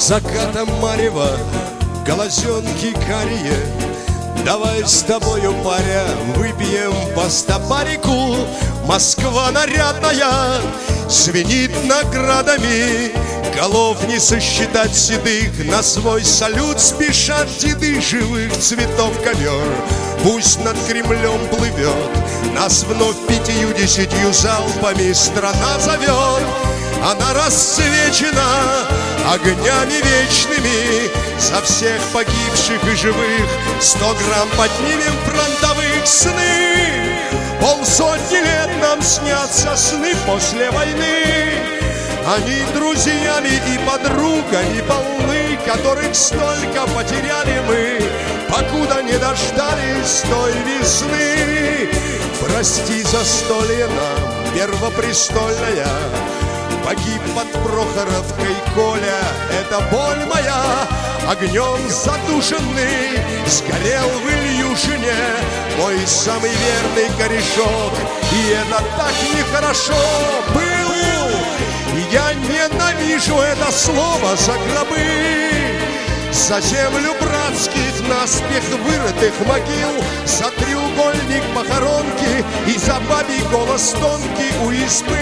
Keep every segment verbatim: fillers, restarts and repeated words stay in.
закатом марева, глазенки карие. Давай с тобою, паря, выпьем по стопарику. Москва нарядная звенит наградами, голов не сосчитать седых, на свой салют спешат деды. Живых цветов ковер пусть над Кремлем плывет, нас вновь пятью-десятью залпами страна зовет. Она расцвечена огнями вечными, за всех погибших и живых сто грамм поднимем фронтовых. Сны полсотни лет нам снятся, сны после войны. Они друзьями и подругами полны, которых столько потеряли мы, покуда не дождались той весны. Прости застолье нам, первопрестольная, погиб под Прохоровкой Коля, это боль моя. Огнем задушенный сгорел в Ильюшине мой самый верный корешок, и это так нехорошо. Был, я ненавижу это слово, за гробы, за землю братских наспех вырытых могил, за треугольник похоронки и за бабий голос тонкий у избы.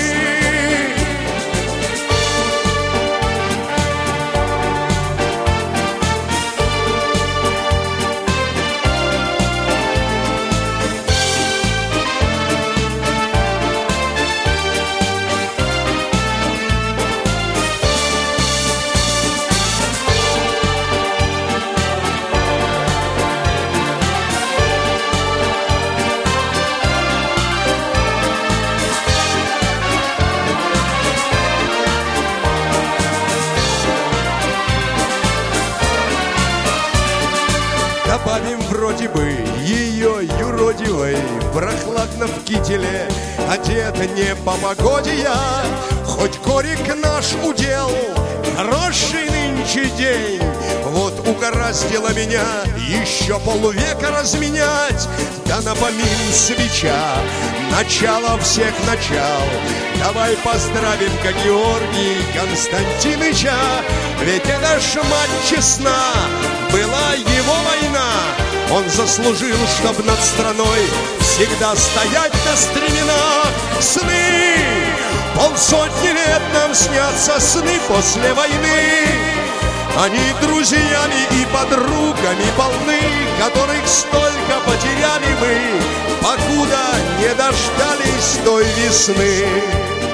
Добавим вроде бы ее юродивой, прохладно в кителе, одета не по погоде я. Хоть корик наш удел, хороший нынче день, вот угораздило меня еще полвека разменять. Да напомин свеча, начало всех начал. Давай поздравим, как Георгий Константиныча, ведь это ж мать честна, была его война. Он заслужил, чтоб над страной всегда стоять на стременах. Сны, полсотни лет нам снятся сны после войны. Они друзьями и подругами полны, которых столько потеряли мы, покуда не дождались той весны.